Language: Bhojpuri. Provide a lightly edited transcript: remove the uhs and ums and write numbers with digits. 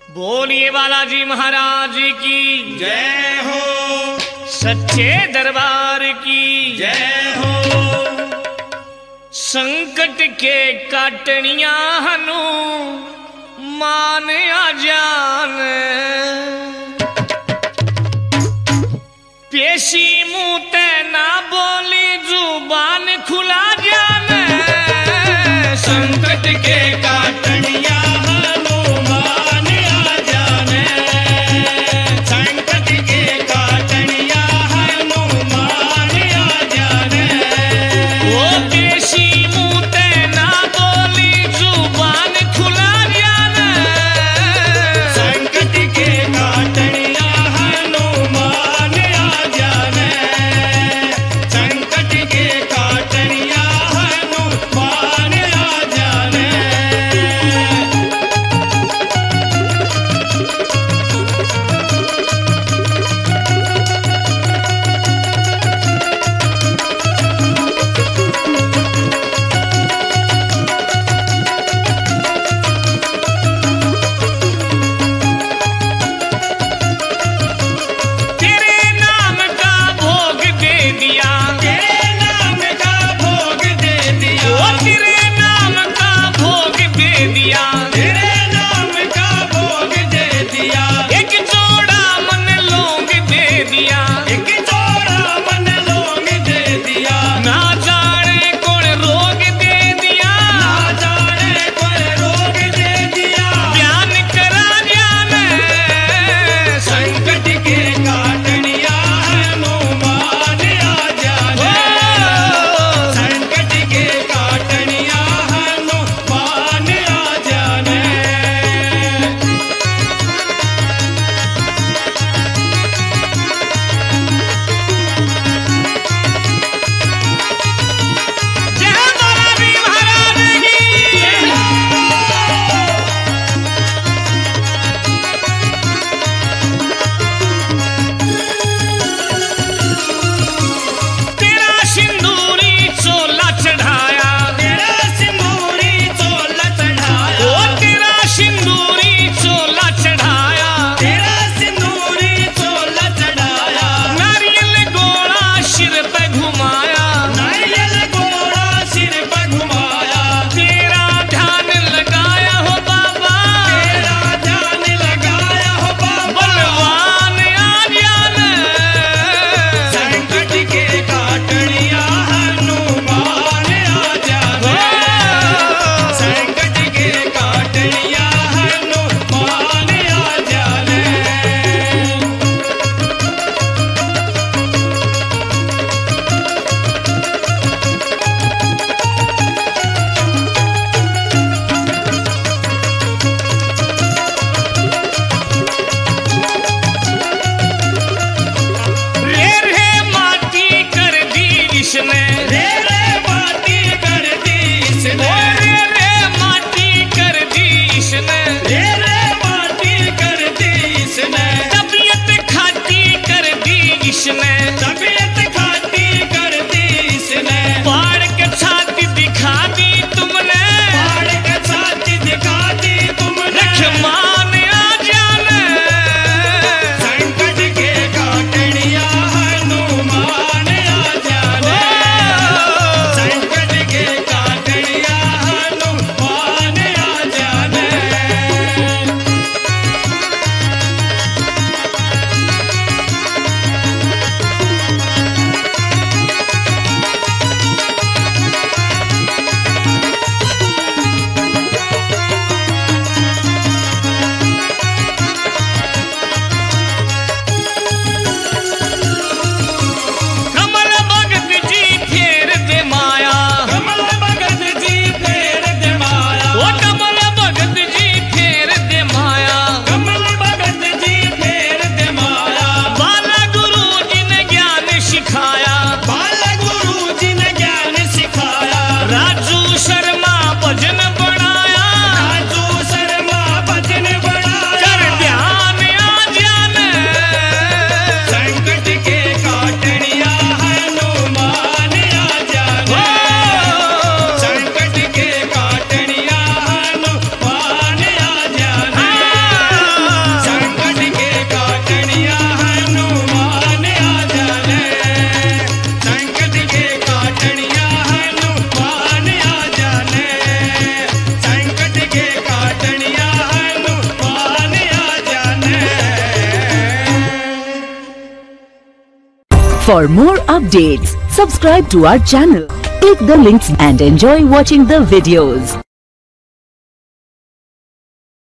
बोलिए बालाजी महाराज की जय हो, सच्चे दरबार की जय हो। संकट के काटनिया हनु मान आ जान, पेशी मुंह ते ना बोली जुबान खुला जान, संकट के काटनिया हनुमान आ जाने, संकट के काटनिया हनुमान आ जाने। वो पेशी मुंह ते ना बोली जुबान खुला जान, संकट के काटनिया हनुमान आ जाने, संकट के काटनिया हनुमान आ जाने। For more updates, subscribe to our channel, click the links and enjoy watching the videos.